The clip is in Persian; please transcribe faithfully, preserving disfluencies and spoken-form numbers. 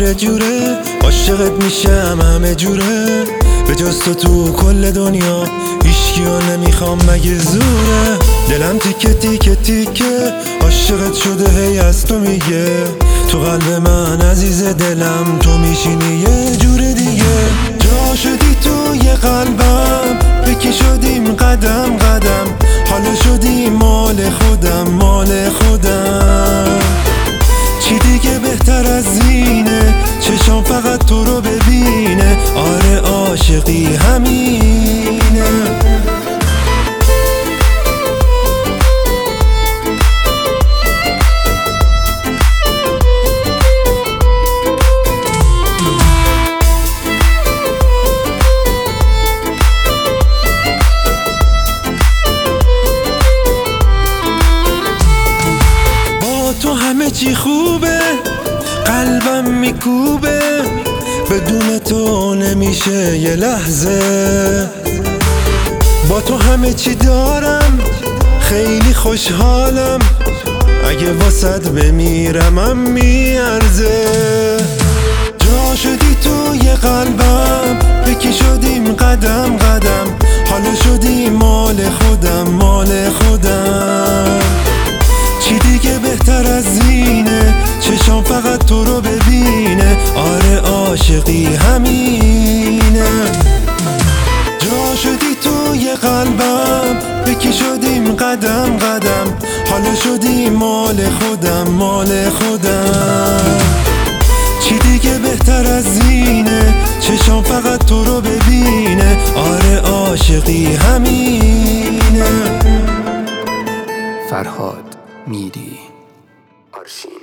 جوره جوره عاشقت میشم همه جوره، به جز تو تو کل دنیا هیچکیو نمیخوام مگه زوره. دلم تیکه تیکه تیکه عاشقت شده هی از تو میگه، تو قلب من عزیز دلم تو میشینی یه جور دیگه. جا شدی توی قلبم یکی شدیم قدم قدم، حالا شدی مال خودم مال خودم. چی دیگه بهتر از اینه چشام فقط تو رو ببینه، آره عاشقی همینه. تو همه چی خوبه قلبم میکوبه، بدون تو نمیشه یه لحظه. با تو همه چی دارم خیلی خوشحالم، اگه واسط بمیرمم میارزه. جا شدی توی قلبم یکی شدیم قدم قدم، حالا شدی مال خودم مال خودم. چی دیگه بهتر از اینه چشام فقط تو رو ببینه، آره عاشقی همینه. جا شدی توی قلبم یکی شدیم قدم قدم، حالا شدی مال خودم مال خودم. چی دیگه بهتر از اینه چشام فقط تو رو ببینه، آره عاشقی همینه. فرهاد میری آرشین.